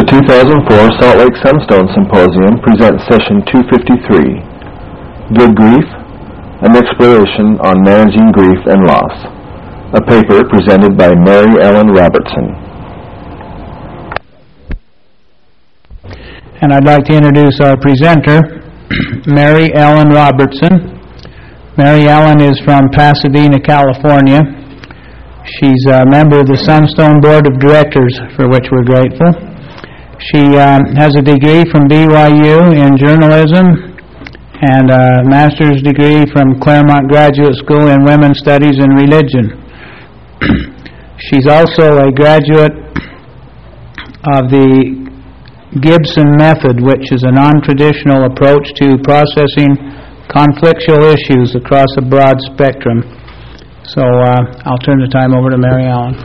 2004 Salt Lake Sunstone Symposium presents Session 253, Good Grief, an Exploration on Managing Grief and Loss, a paper presented by Mary Ellen Robertson. And I'd like to introduce our presenter, Mary Ellen Robertson. Mary Ellen is from Pasadena, California. She's a member of the Sunstone Board of Directors, for which we're grateful. She has a degree from BYU in journalism and a master's degree from Claremont Graduate School in Women's Studies and Religion. She's also a graduate of the Gibson Method, which is a non-traditional approach to processing conflictual issues across a broad spectrum. So I'll turn the time over to Mary Ellen.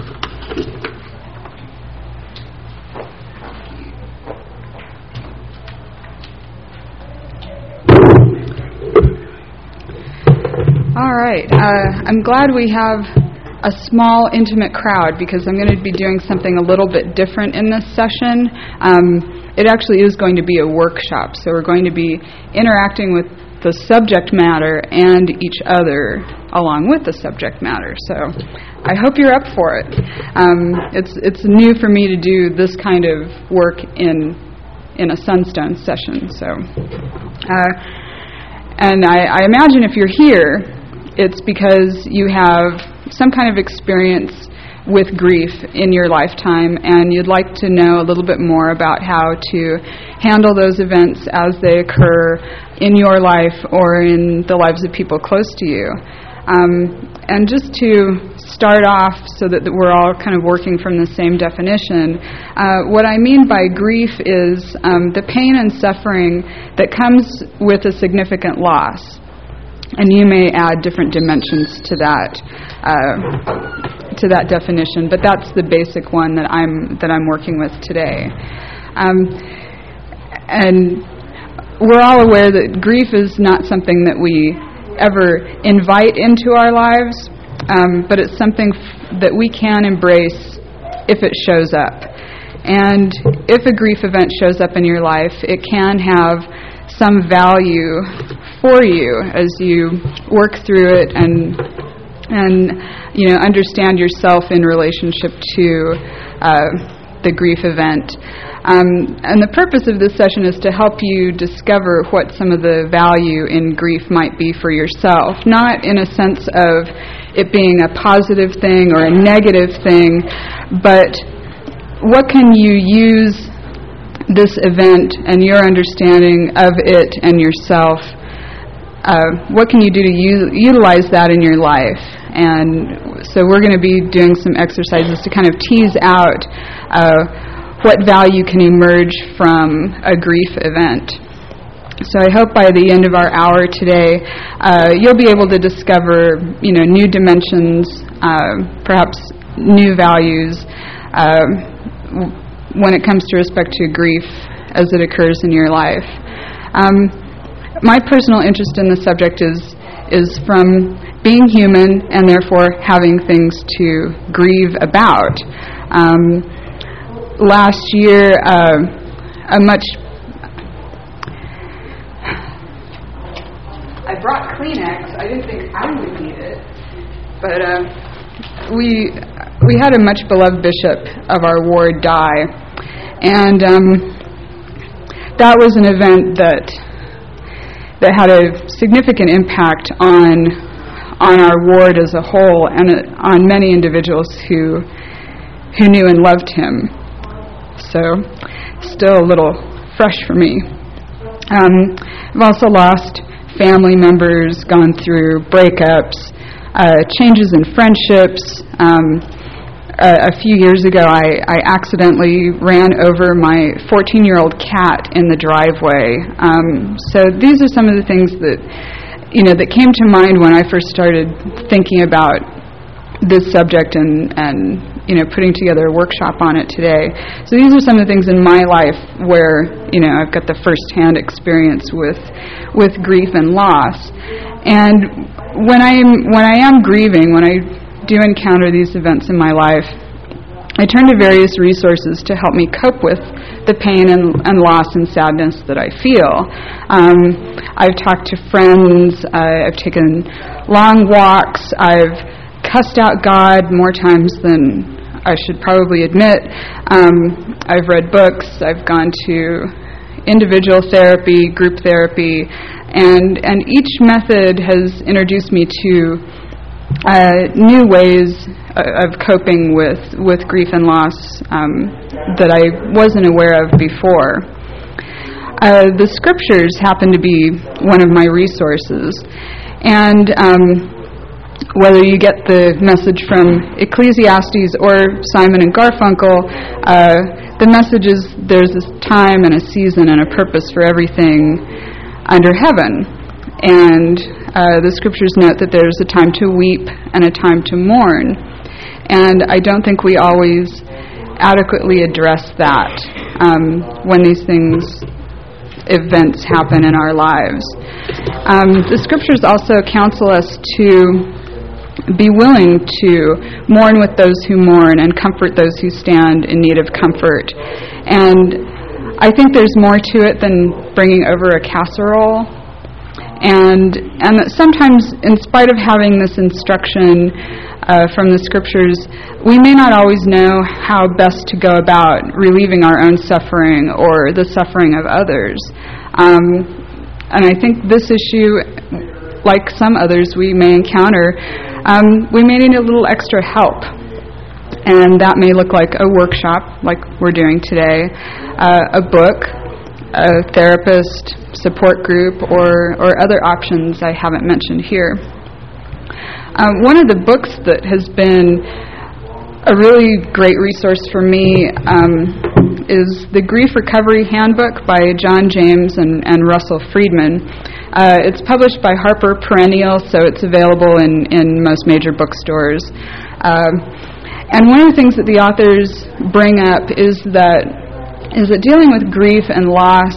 All right. I'm glad we have a small, intimate crowd because I'm going to be doing something a little bit different in this session. It actually is going to be a workshop, so we're going to be interacting with the subject matter and each other along with the subject matter. So I hope you're up for it. It's new for me to do this kind of work in a Sunstone session. So, and I imagine if you're here, it's because you have some kind of experience with grief in your lifetime and you'd like to know a little bit more about how to handle those events as they occur in your life or in the lives of people close to you. And just to start off so that we're all kind of working from the same definition, what I mean by grief is the pain and suffering that comes with a significant loss. And you may add different dimensions to that definition, but that's the basic one that I'm working with today. And we're all aware that grief is not something that we ever invite into our lives, but it's something that we can embrace if it shows up. And if a grief event shows up in your life, it can have some value for you as you work through it and understand yourself in relationship to the grief event. And the purpose of this session is to help you discover what some of the value in grief might be for yourself, not in a sense of it being a positive thing or a negative thing, but what can you use this event and your understanding of it and yourself, what can you do to utilize that in your life? And so we're going to be doing some exercises to kind of tease out what value can emerge from a grief event. So I hope by the end of our hour today, you'll be able to discover, new dimensions, perhaps new values, when it comes to respect to grief as it occurs in your life. My personal interest in the subject is from being human and therefore having things to grieve about. Last year, I brought Kleenex. I didn't think I would need it, but we had a much beloved bishop of our ward die, and that was an event that had a significant impact on our ward as a whole and on many individuals who knew and loved him. So, still a little fresh for me. I've also lost family members, gone through breakups, changes in friendships. A few years ago, I accidentally ran over my 14-year-old cat in the driveway. So these are some of the things that came to mind when I first started thinking about this subject and putting together a workshop on it today. So these are some of the things in my life where I've got the first-hand experience with grief and loss. And when I am grieving, when I do encounter these events in my life, I turn to various resources to help me cope with the pain and loss and sadness that I feel. I've talked to friends, I've taken long walks, I've cussed out God more times than I should probably admit. I've read books, I've gone to individual therapy, group therapy, and each method has introduced me to new ways of coping with grief and loss that I wasn't aware of before. The scriptures happen to be one of my resources, and whether you get the message from Ecclesiastes or Simon and Garfunkel, the message is there's a time and a season and a purpose for everything under heaven. And the scriptures note that there's a time to weep and a time to mourn. And I don't think we always adequately address that when these events happen in our lives. The scriptures also counsel us to be willing to mourn with those who mourn and comfort those who stand in need of comfort. And I think there's more to it than bringing over a casserole. And that sometimes, in spite of having this instruction from the scriptures, we may not always know how best to go about relieving our own suffering or the suffering of others. And I think this issue, like some others we may encounter, we may need a little extra help. And that may look like a workshop, like we're doing today, a book, a therapist, support group, or other options I haven't mentioned here. One of the books that has been a really great resource for me is the Grief Recovery Handbook by John James and Russell Friedman. It's published by Harper Perennial, so it's available in most major bookstores. And one of the things that the authors bring up is that dealing with grief and loss,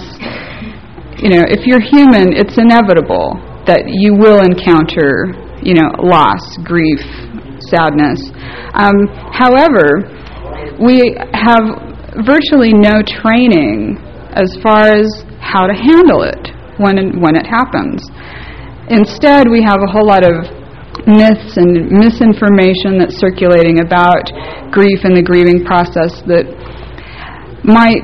if you're human, it's inevitable that you will encounter, loss, grief, sadness. However, we have virtually no training as far as how to handle it when it happens. Instead, we have a whole lot of myths and misinformation that's circulating about grief and the grieving process that might,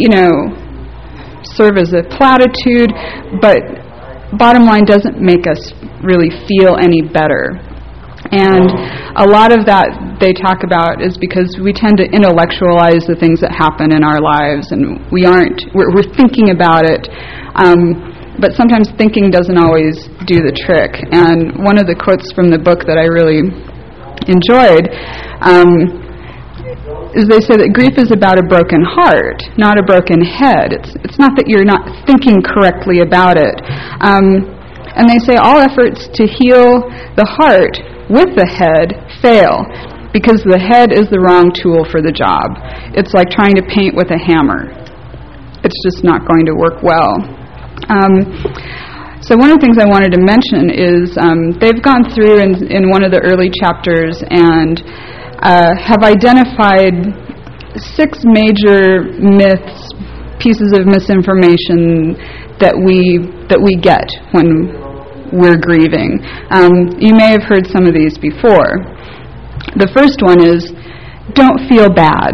serve as a platitude, but bottom line doesn't make us really feel any better. And a lot of that they talk about is because we tend to intellectualize the things that happen in our lives, and we're thinking about it, but sometimes thinking doesn't always do the trick. And one of the quotes from the book that I really enjoyed is they say that grief is about a broken heart, not a broken head. It's not that you're not thinking correctly about it. And they say all efforts to heal the heart with the head fail because the head is the wrong tool for the job. It's like trying to paint with a hammer. It's just not going to work well. So one of the things I wanted to mention is they've gone through in one of the early chapters and have identified 6 major myths, pieces of misinformation that we get when we're grieving. You may have heard some of these before. The first one is, don't feel bad.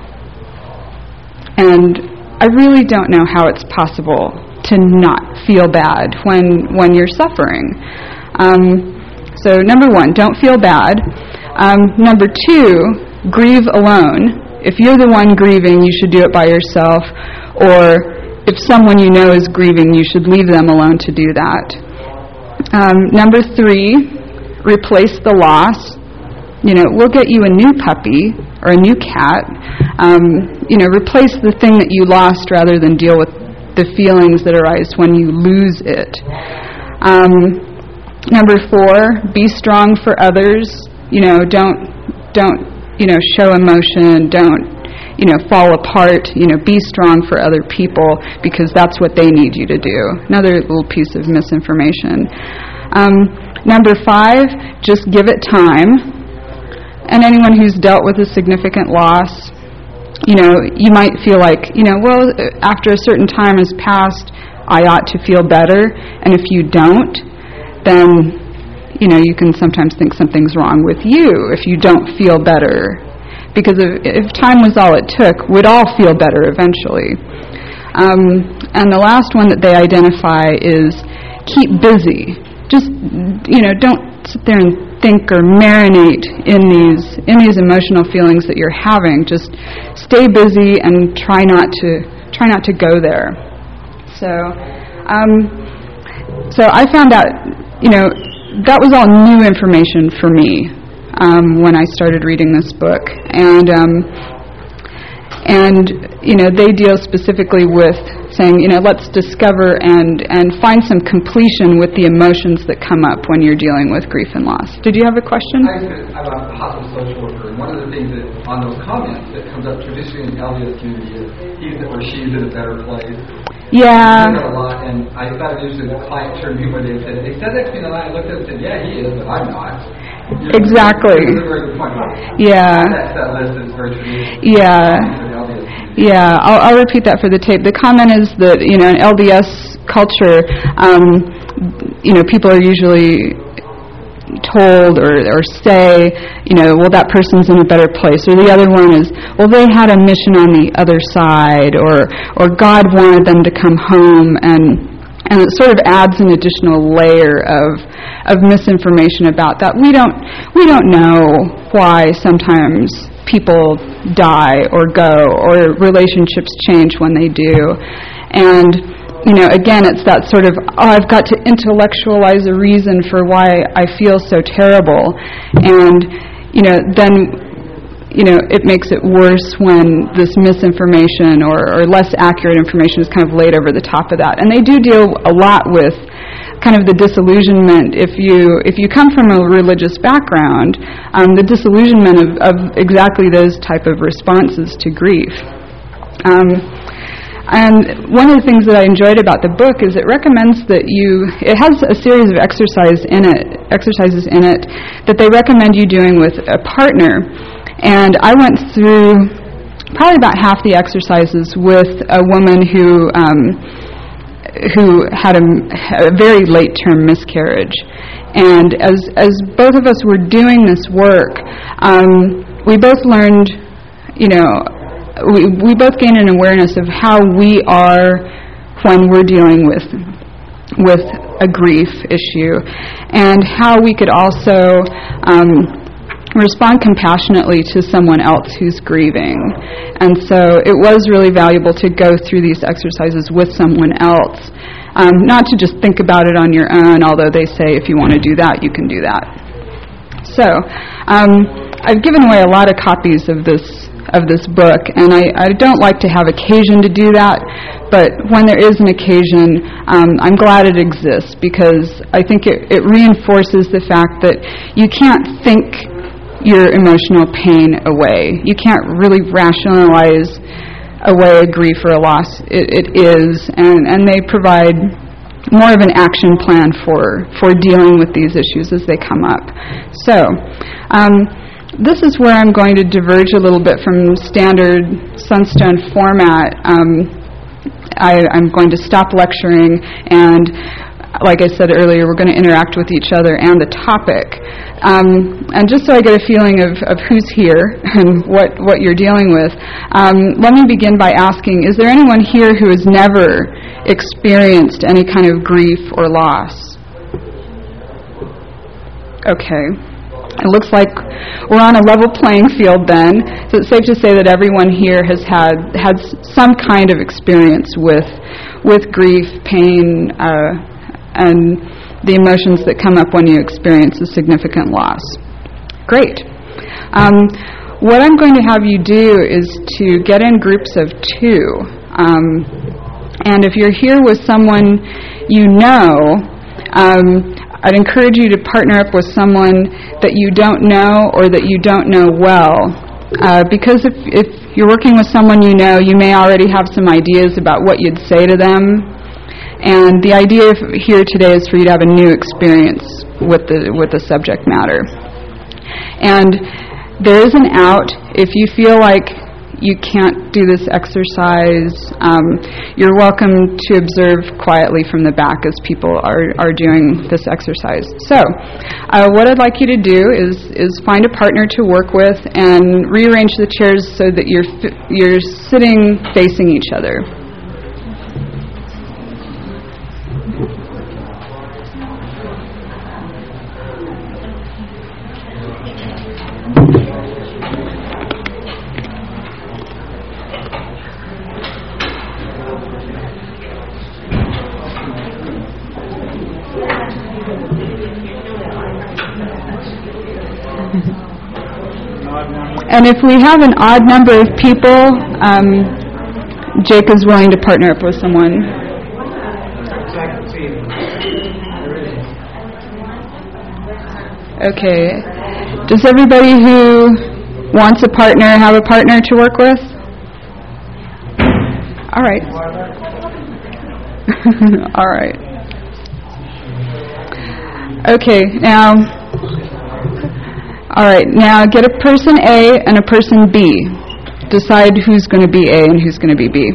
And I really don't know how it's possible to not feel bad when you're suffering. So number 1, don't feel bad. Number 2, grieve alone. If you're the one grieving, you should do it by yourself. Or if someone you know is grieving, you should leave them alone to do that. Number 3, replace the loss. We'll get you a new puppy or a new cat. Replace the thing that you lost rather than deal with the feelings that arise when you lose it. Number 4, be strong for others. Don't show emotion. Don't, fall apart. Be strong for other people because that's what they need you to do. Another little piece of misinformation. Number 5, just give it time. and anyone who's dealt with a significant loss, you might feel like, well, after a certain time has passed, I ought to feel better. And if you don't, then, you can sometimes think something's wrong with you if you don't feel better. Because if time was all it took, we'd all feel better eventually. And the last one that they identify is keep busy. Just, don't sit there and think or marinate in these emotional feelings that you're having. Just stay busy and try not to go there. So I found out, that was all new information for me when I started reading this book, and they deal specifically with saying, let's discover and find some completion with the emotions that come up when you're dealing with grief and loss. Did you have a question? I'm a hospital social worker, and one of the things that on those comments that comes up traditionally in the LDS community is he's or she's in a better place. Yeah. I hear that a lot, and I thought it was a client turned me one day and said, they said that to me, and I looked at it and said, yeah, he is, but I'm not. Exactly. That's a very good point. Yeah. That list is very traditional. Yeah. Yeah, I'll repeat that for the tape. The comment is that, in LDS culture, people are usually told or say, well, that person's in a better place. Or the other one is, well, they had a mission on the other side, or God wanted them to come home, and it sort of adds an additional layer of misinformation about that. We don't know why sometimes people die or go, or relationships change when they do. And, again, it's that sort of, I've got to intellectualize a reason for why I feel so terrible. And, then, it makes it worse when this misinformation or less accurate information is kind of laid over the top of that. And they do deal a lot with kind of the disillusionment. If you come from a religious background, the disillusionment of exactly those type of responses to grief. And one of the things that I enjoyed about the book is it recommends that it has a series of exercises in it that they recommend you doing with a partner. And I went through probably about half the exercises with a woman who had a very late-term miscarriage. And as both of us were doing this work, we both learned, we both gained an awareness of how we are when we're dealing with a grief issue, and how we could also respond compassionately to someone else who's grieving. And so it was really valuable to go through these exercises with someone else, not to just think about it on your own, although they say if you want to do that, you can do that. So I've given away a lot of copies of this book, and I don't like to have occasion to do that, but when there is an occasion, I'm glad it exists, because I think it reinforces the fact that you can't think your emotional pain away. You can't really rationalize away a grief or a loss. It is, and they provide more of an action plan for dealing with these issues as they come up. So, this is where I'm going to diverge a little bit from standard Sunstone format. I'm going to stop lecturing, and like I said earlier, we're going to interact with each other and the topic. And just so I get a feeling of who's here and what you're dealing with, let me begin by asking, is there anyone here who has never experienced any kind of grief or loss? Okay. It looks like we're on a level playing field then. So it's safe to say that everyone here has had some kind of experience with grief, pain, and the emotions that come up when you experience a significant loss. Great. What I'm going to have you do is to get in groups of 2. And if you're here with someone you know, I'd encourage you to partner up with someone that you don't know or that you don't know well. Because if you're working with someone you know, you may already have some ideas about what you'd say to them. And the idea here today is for you to have a new experience with the subject matter. And there is an out. If you feel like you can't do this exercise, you're welcome to observe quietly from the back as people are doing this exercise. So, what I'd like you to do is find a partner to work with and rearrange the chairs so that you're sitting facing each other. And if we have an odd number of people, Jake is willing to partner up with someone. Okay. Does everybody who wants a partner have a partner to work with? All right. All right. Okay, now... All right, now get a person A and a person B. Decide who's going to be A and who's going to be B.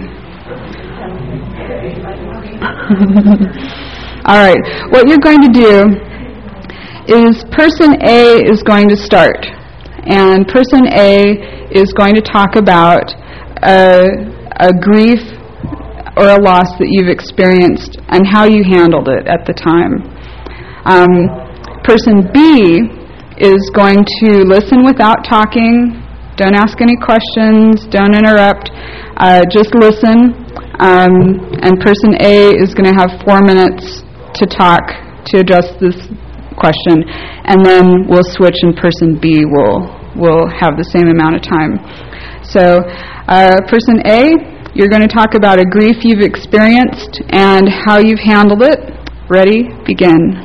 All right, what you're going to do is person A is going to start. And person A is going to talk about a grief or a loss that you've experienced and how you handled it at the time. Person B is going to listen without talking. Don't ask any questions. Don't interrupt. Just listen. And person A is going to have 4 minutes to talk to address this question. And then we'll switch and person B will have the same amount of time. So person A, you're going to talk about a grief you've experienced and how you've handled it. Ready? Begin.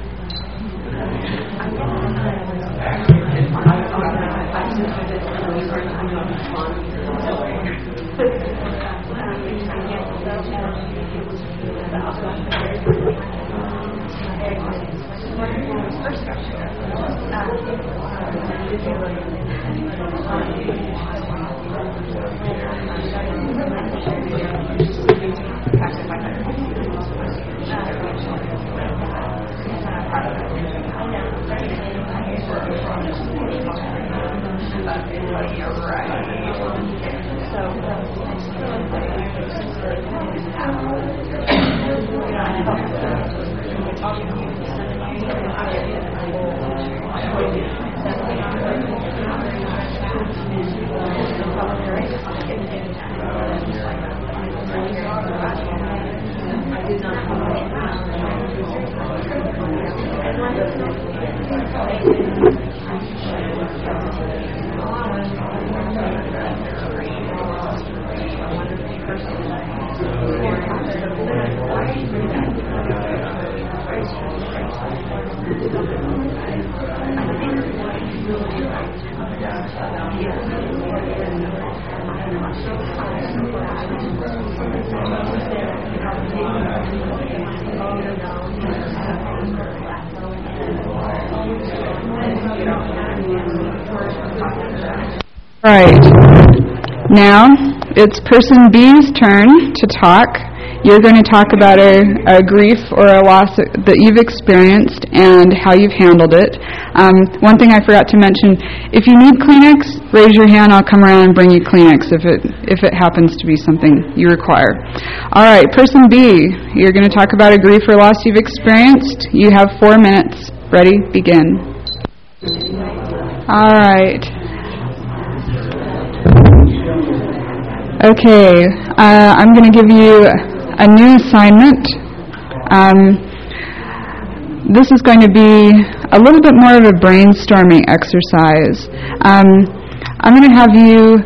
All right. Now it's person B's turn to talk. You're going to talk about a grief or a loss that you've experienced and how you've handled it. One thing I forgot to mention, if you need Kleenex, raise your hand. I'll come around and bring you Kleenex if it happens to be something you require. All right, person B, you're going to talk about a grief or loss you've experienced. You have 4 minutes. Ready? Begin. All right. Okay, I'm going to give you a new assignment. This is going to be a little bit more of a brainstorming exercise. I'm going to have you,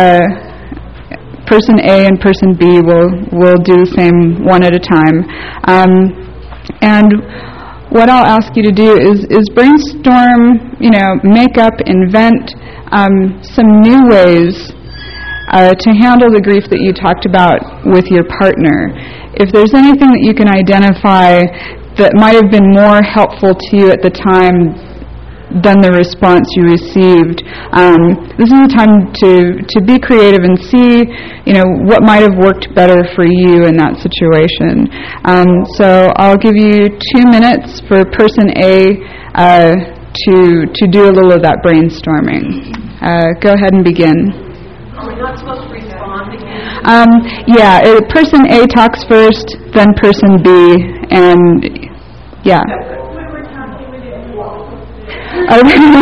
person A and person B will do the same one at a time. And what I'll ask you to do is brainstorm, make up, invent some new ways to handle the grief that you talked about with your partner. If there's anything that you can identify that might have been more helpful to you at the time than the response you received. This is a time to be creative and see, what might have worked better for you in that situation. So I'll give you 2 minutes for person A to do a little of that brainstorming. Go ahead and begin. Are we not supposed to respond again? Person A talks first, then person B, and yeah. All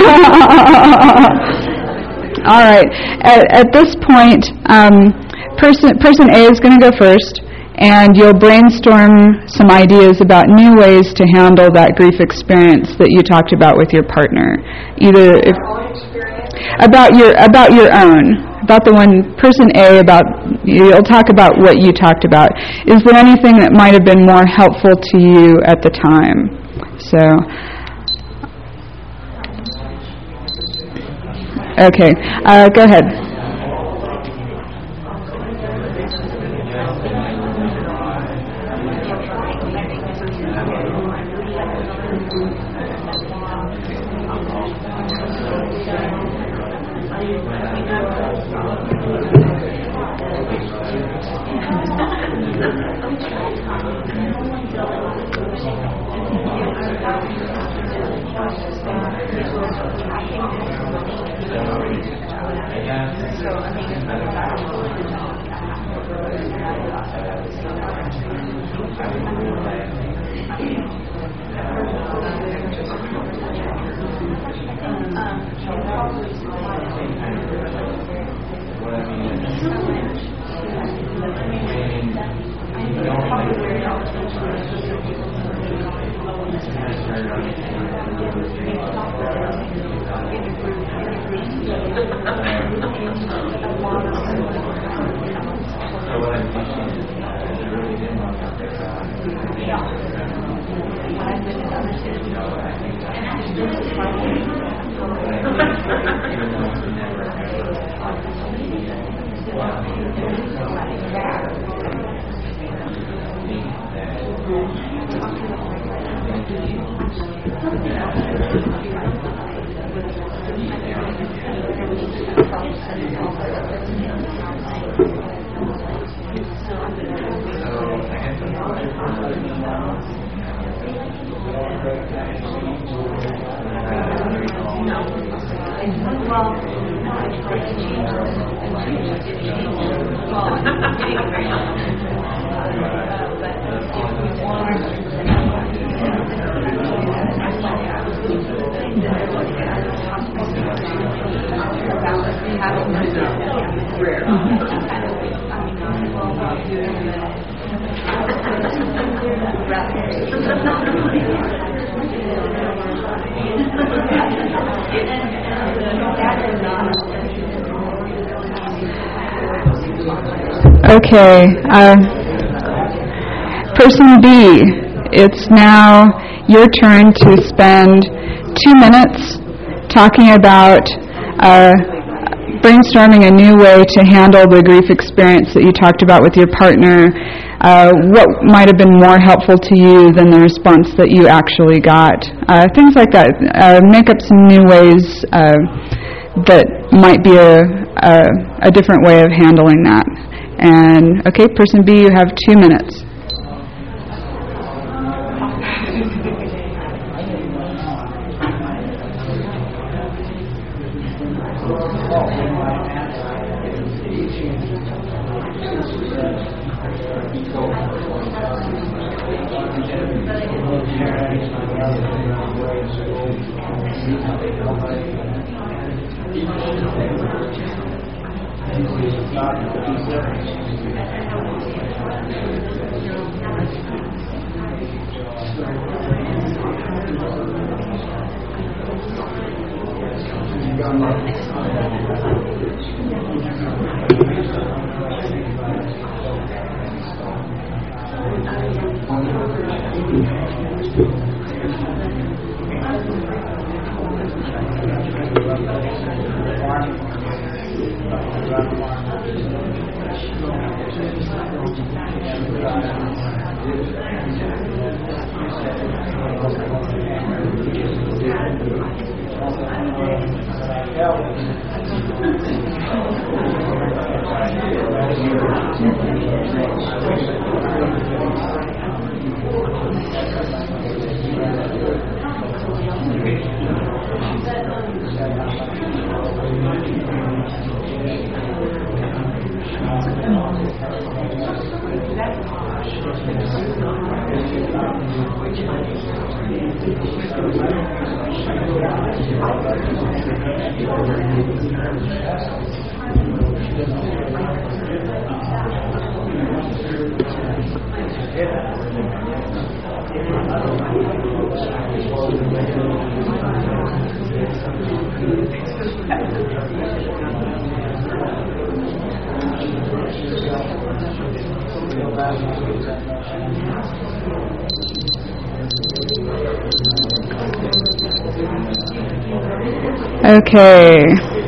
right. At this point, person A is going to go first, and you'll brainstorm some ideas about new ways to handle that grief experience that you talked about with your partner. Either about your own, about the one person A. You'll talk about what you talked about. Is there anything that might have been more helpful to you at the time? So. Okay, go ahead. Okay. Person B, it's now your turn to spend 2 minutes talking about brainstorming a new way to handle the grief experience that you talked about with your partner. What might have been more helpful to you than the response that you actually got? Things like that. Make up some new ways that might be a different way of handling that. And, okay, person B, you have 2 minutes. Okay.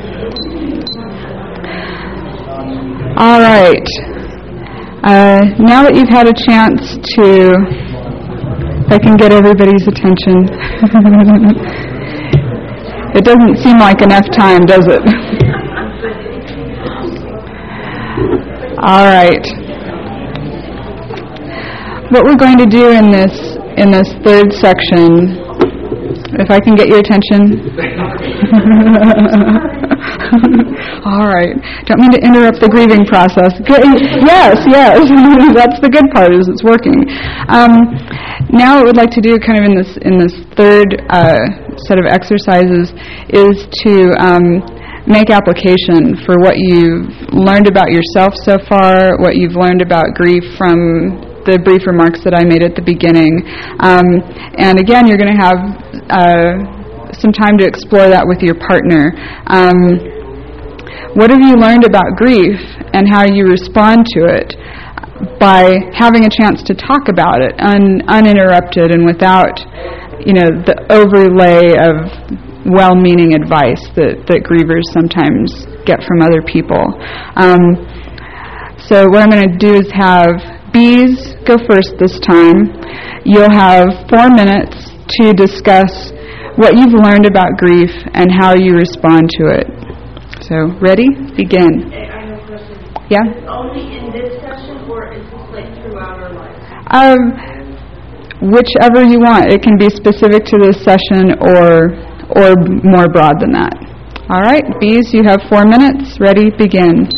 All right. Now that you've had a chance to, if I can get everybody's attention. It doesn't seem like enough time, does it? All right. What we're going to do in this third section, if I can get your attention. All right. Don't mean to interrupt the grieving process. Good. Yes. That's the good part, is it's working. Now what we'd like to do kind of in this third set of exercises is to make application for what you've learned about yourself so far, what you've learned about grief from the brief remarks that I made at the beginning. And again, you're going to have some time to explore that with your partner. What have you learned about grief and how you respond to it by having a chance to talk about it uninterrupted and without, the overlay of well-meaning advice that grievers sometimes get from other people. So what I'm going to do is have Bees go first this time. You'll have 4 minutes to discuss what you've learned about grief and how you respond to it. So, ready? Begin. I have a question. Yeah? Only in this session, or is this like throughout our life? Whichever you want. It can be specific to this session or more broad than that. All right, Bees, you have 4 minutes. Ready? Begin.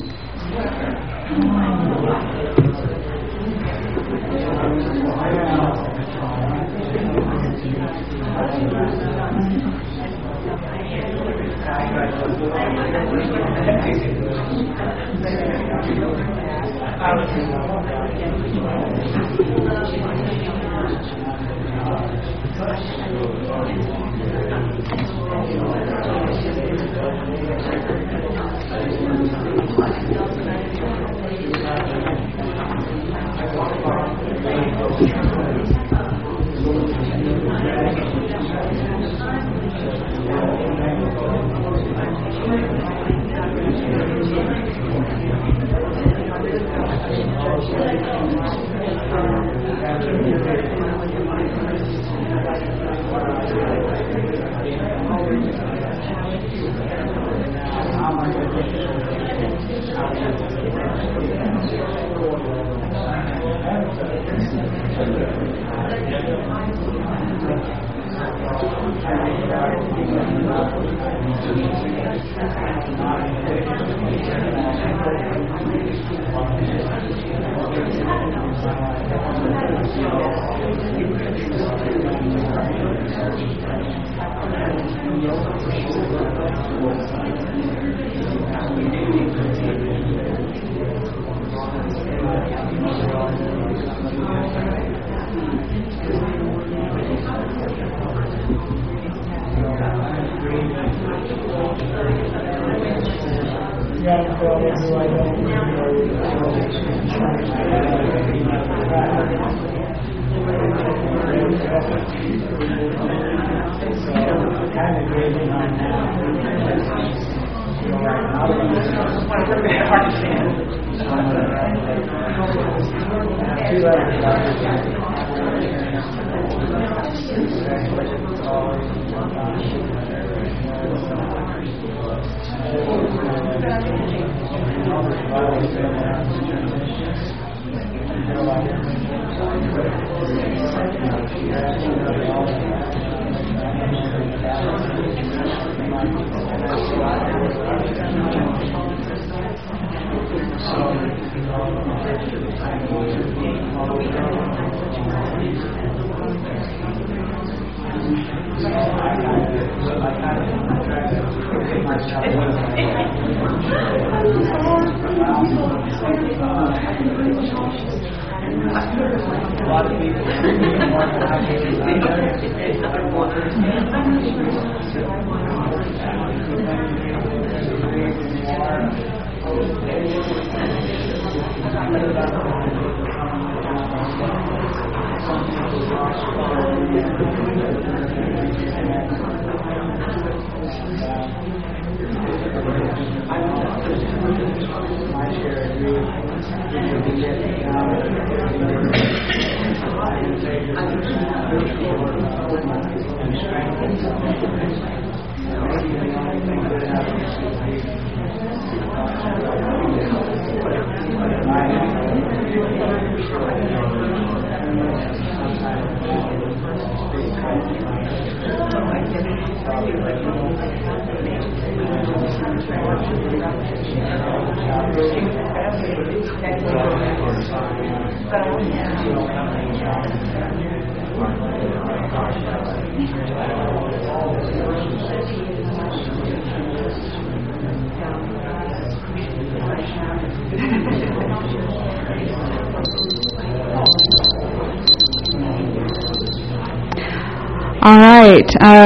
All right,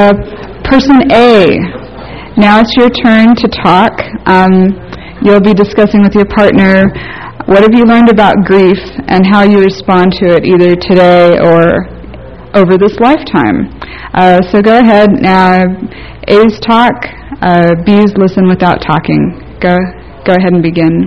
person A, now it's your turn to talk. You'll be discussing with your partner what have you learned about grief and how you respond to it either today or over this lifetime. So go ahead. A's talk, B's listen without talking. Go ahead and begin.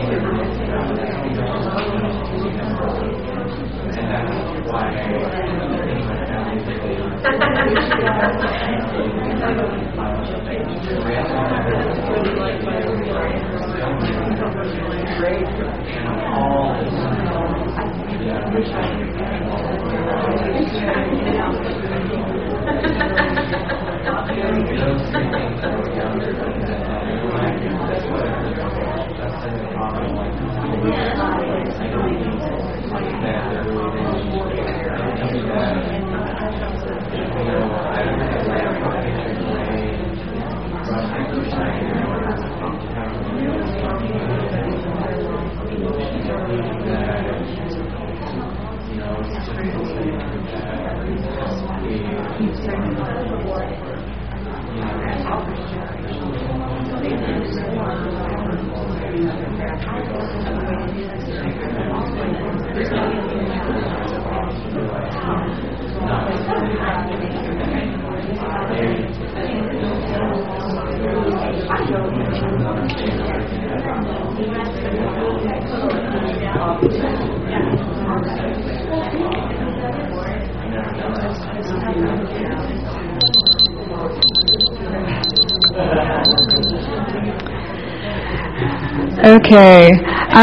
And that's why Okay.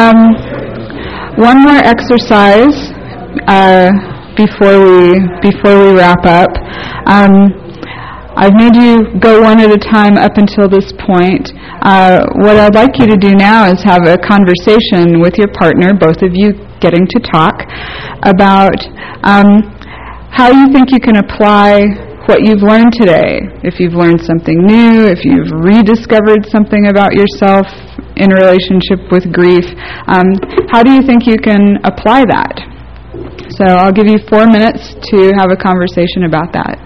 One more exercise before we wrap up. I've made you go one at a time up until this point. What I'd like you to do now is have a conversation with your partner, both of you getting to talk, about how you think you can apply what you've learned today. If you've learned something new, if you've rediscovered something about yourself in relationship with grief, how do you think you can apply that? So I'll give you 4 minutes to have a conversation about that.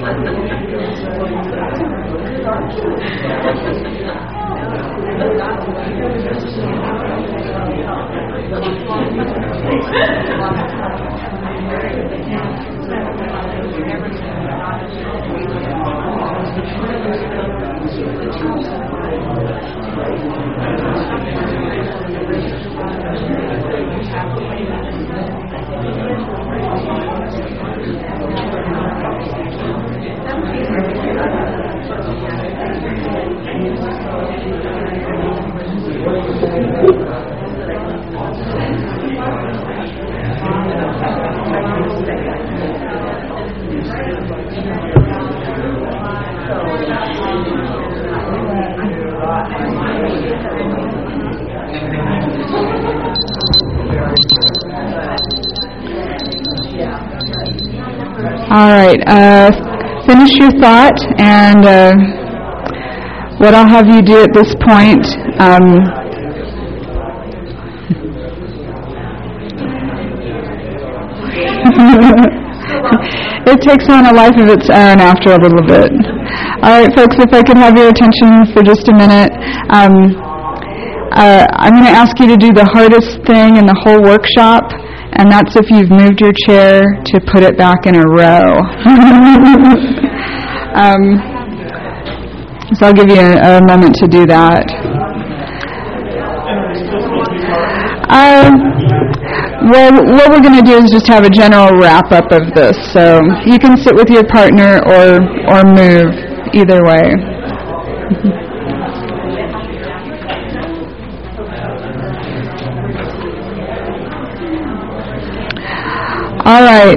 All right. Finish your thought, and what I'll have you do at this point, it takes on a life of its own after a little bit. All right, folks, if I could have your attention for just a minute. I'm going to ask you to do the hardest thing in the whole workshop, and that's if you've moved your chair to put it back in a row. So I'll give you a moment to do that. Well, what we're going to do is just have a general wrap-up of this. So you can sit with your partner or move, either way. All right.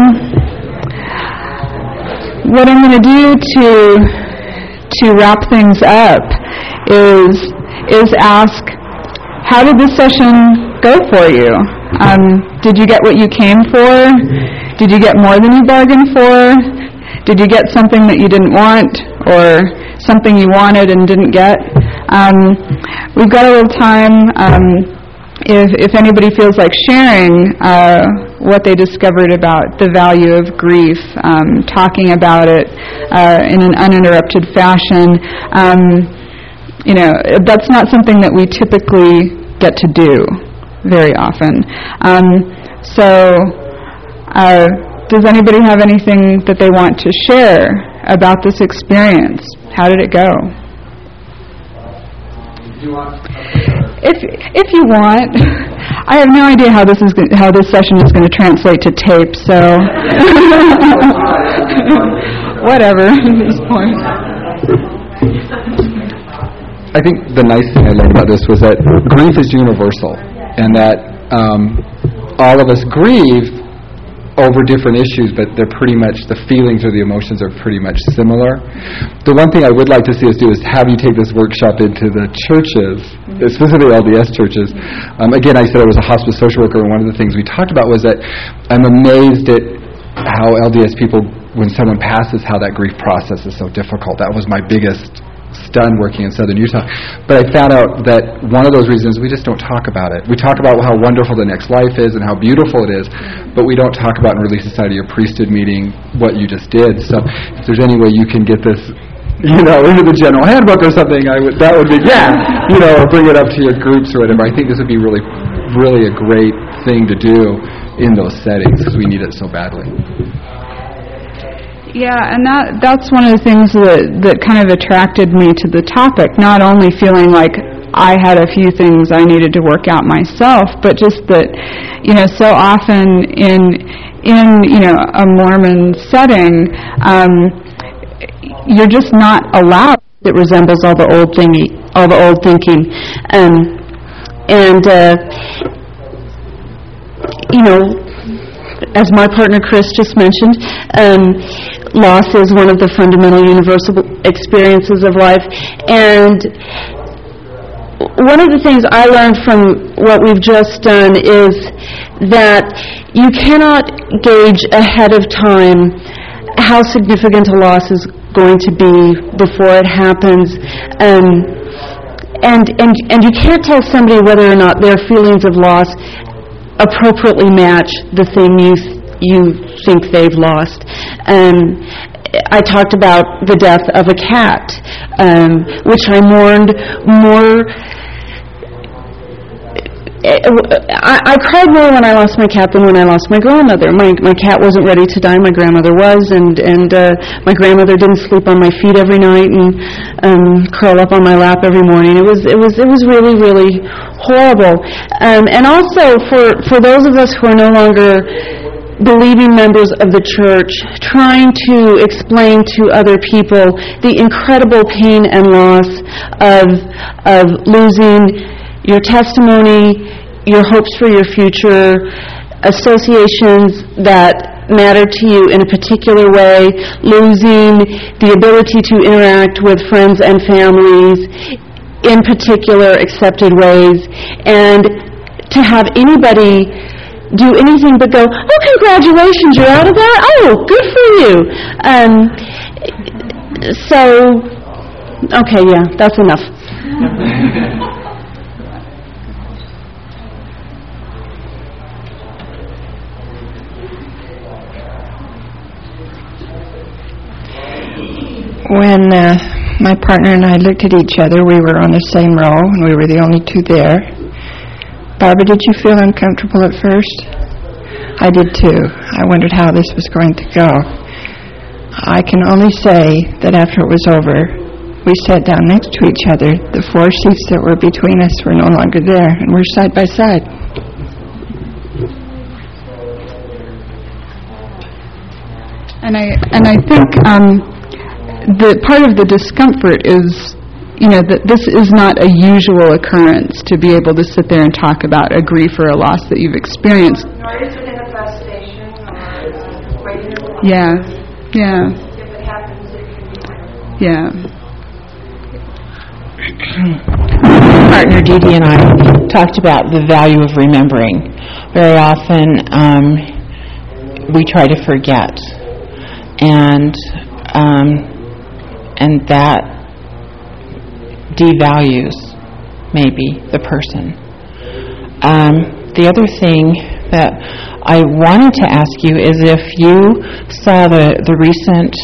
What I'm going to do to wrap things up is ask, how did this session go for you? Did you get what you came for? Did you get more than you bargained for? Did you get something that you didn't want, or something you wanted and didn't get? We've got a little time. If anybody feels like sharing what they discovered about the value of grief, talking about it in an uninterrupted fashion, that's not something that we typically get to do very often. Does anybody have anything that they want to share about this experience? How did it go? If you want, I have no idea how this session is going to translate to tape. So whatever at this point. I think the nice thing I learned about this was that grief is universal, and that all of us grieve over different issues, but they're pretty much, the feelings or the emotions are pretty much similar. The one thing I would like to see us do is have you take this workshop into the churches, specifically LDS churches. Again, I said I was a hospice social worker, and one of the things we talked about was that I'm amazed at how LDS people, when someone passes, how that grief process is so difficult. That was my biggest stun working in Southern Utah. But I found out that one of those reasons, we just don't talk about it. We talk about how wonderful the next life is and how beautiful it is, but we don't talk about in Relief Society or priesthood meeting what you just did. So if there's any way you can get this, into the general handbook or something, that would be, or bring it up to your groups or whatever. I think this would be really, really a great thing to do in those settings because we need it so badly. Yeah, and that's one of the things that kind of attracted me to the topic, not only feeling like I had a few things I needed to work out myself, but just that, so often in a Mormon setting, you're just not allowed. It resembles all the old thinking, as my partner Chris just mentioned, loss is one of the fundamental universal experiences of life. And one of the things I learned from what we've just done is that you cannot gauge ahead of time how significant a loss is going to be before it happens. And you can't tell somebody whether or not their feelings of loss appropriately match the thing you think they've lost. I talked about the death of a cat, which I mourned more. I cried more when I lost my cat than when I lost my grandmother. My cat wasn't ready to die. My grandmother was, and my grandmother didn't sleep on my feet every night and curl up on my lap every morning. It was really, really horrible. And also for those of us who are no longer believing members of the church, trying to explain to other people the incredible pain and loss of losing your testimony, your hopes for your future, associations that matter to you in a particular way, losing the ability to interact with friends and families in particular accepted ways, and to have anybody do anything but go, oh, congratulations, you're out of that? Oh, good for you. Okay, yeah, that's enough. When my partner and I looked at each other, we were on the same row, and we were the only two there. Barbara, did you feel uncomfortable at first? I did too. I wondered how this was going to go. I can only say that after it was over, we sat down next to each other. The 4 seats that were between us were no longer there, and we're side by side. And I think the part of the discomfort is, that this is not a usual occurrence to be able to sit there and talk about a grief or a loss that you've experienced. Nor is it in a bus station or regular. Yeah. If it happens, it can be. Yeah. My partner Dee Dee and I talked about the value of remembering. Very often, we try to forget, and that devalues maybe the person. The other thing that I wanted to ask you is if you saw the recent,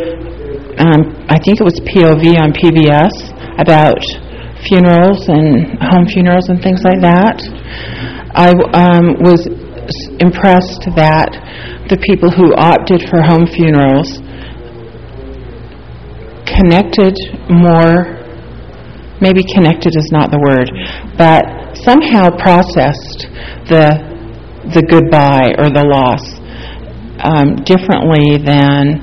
I think it was POV on PBS about funerals and home funerals and things like that. I was impressed that the people who opted for home funerals connected more, maybe connected is not the word, but somehow processed the goodbye or the loss differently than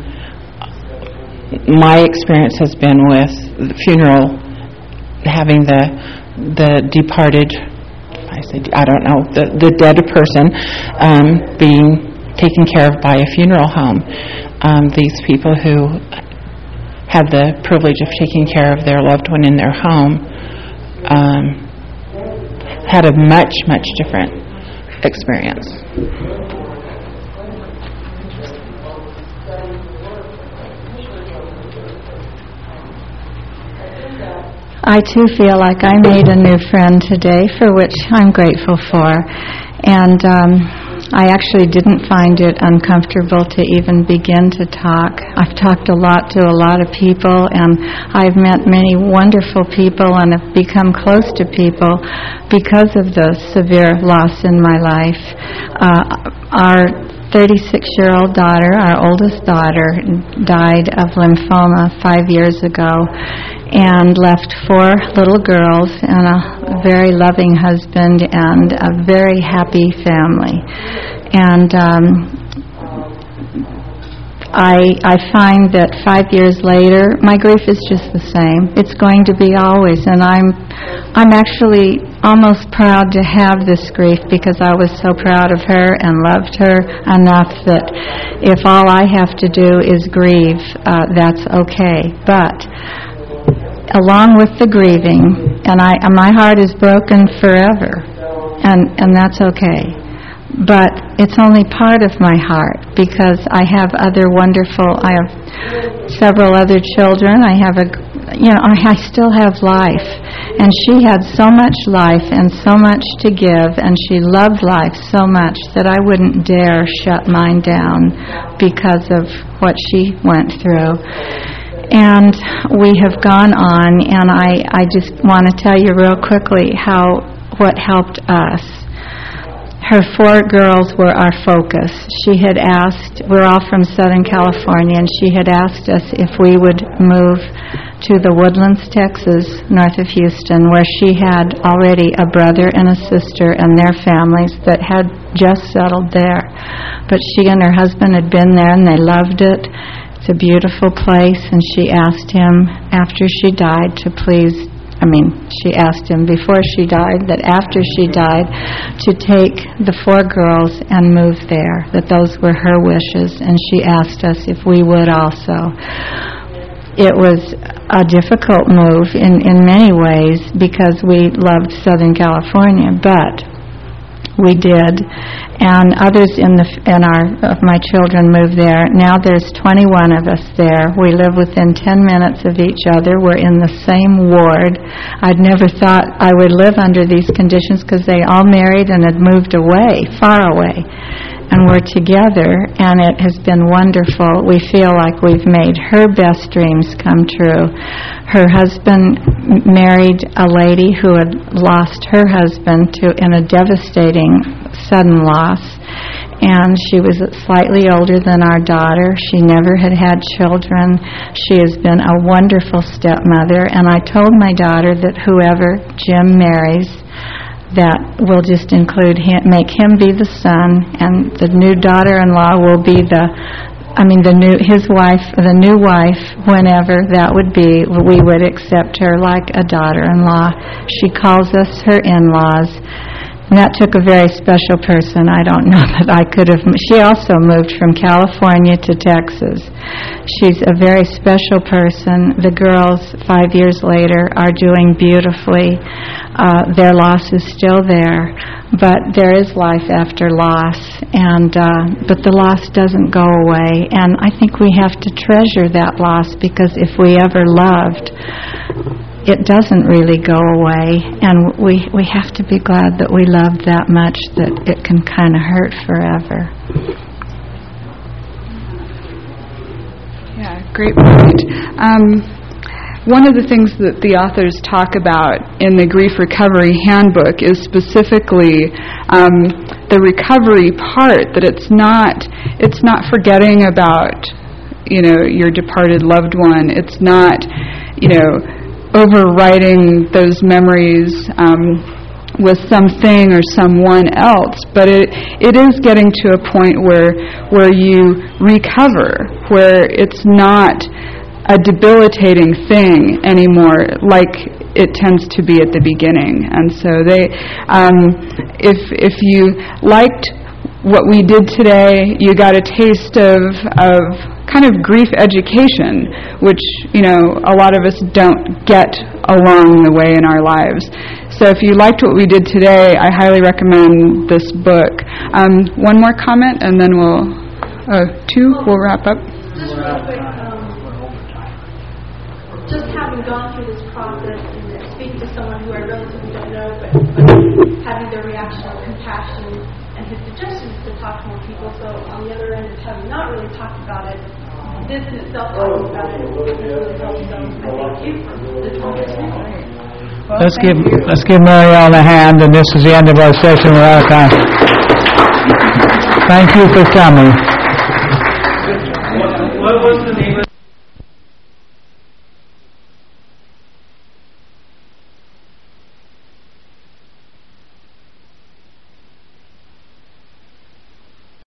my experience has been with the funeral, having the departed, the dead person being taken care of by a funeral home. These people who had the privilege of taking care of their loved one in their home had a much, much different experience. I too feel like I made a new friend today, for which I'm grateful for. And I actually didn't find it uncomfortable to even begin to talk. I've talked a lot to a lot of people, and I've met many wonderful people and have become close to people because of the severe loss in my life. Our 36-year-old daughter, our oldest daughter, died of lymphoma 5 years ago and left 4 little girls and a very loving husband and a very happy family. And I find that 5 years later, my grief is just the same. It's going to be always, and I'm actually almost proud to have this grief because I was so proud of her and loved her enough that if all I have to do is grieve, that's okay. But along with the grieving, and my heart is broken forever, and that's okay. But it's only part of my heart because I have I have several other children. I have I still have life. And she had so much life and so much to give, and she loved life so much that I wouldn't dare shut mine down because of what she went through. And we have gone on, and I just want to tell you real quickly what helped us. Her 4 girls were our focus. She had asked, we're all from Southern California, and she had asked us if we would move to the Woodlands, Texas, north of Houston, where she had already a brother and a sister and their families that had just settled there. But she and her husband had been there, and they loved it. It's a beautiful place, and she asked him after she died to please, she asked him before she died that after she died to take the 4 girls and move there, that those were her wishes, and she asked us if we would also. It was a difficult move in many ways because we loved Southern California, but we did, and others of my children moved there. Now there's 21 of us there. We live within 10 minutes of each other. We're in the same ward. I'd never thought I would live under these conditions because they all married and had moved away, far away. And we're together, and it has been wonderful. We feel like we've made her best dreams come true. Her husband married a lady who had lost her husband in a devastating sudden loss, and she was slightly older than our daughter. She never had children. She has been a wonderful stepmother, and I told my daughter that whoever Jim marries, that will just include him, make him be the son, and the new daughter-in-law will be the new wife, whenever that would be. We would accept her like a daughter-in-law. She calls us her in-laws. And that took a very special person. I don't know that I could have. She also moved from California to Texas. She's a very special person. The girls, 5 years later, are doing beautifully. Their loss is still there, but there is life after loss, and but the loss doesn't go away. And I think we have to treasure that loss, because if we ever loved, it doesn't really go away, and we have to be glad that we loved that much that it can kind of hurt forever. Yeah, great point. One of the things that the authors talk about in the Grief Recovery Handbook is specifically the recovery part, that it's not forgetting about, your departed loved one. It's not, overwriting those memories with something or someone else, but it is getting to a point where you recover, where it's not a debilitating thing anymore like it tends to be at the beginning. And so if you liked what we did today, you got a taste of kind of grief education, which, a lot of us don't get along the way in our lives. So if you liked what we did today, I highly recommend this book. One more comment, and then we'll wrap up. Just real quick, just having gone through this process and speaking to someone who I relatively don't know, but having their reaction of compassion and his suggestions to talk to more people. So on the other end of having not really talked about it, this in itself talking about it really helps. So I thank you for the conversation. Let's give Mary Ellen a hand, and this is the end of our session. We're out of time. Thank you for coming. What was the name of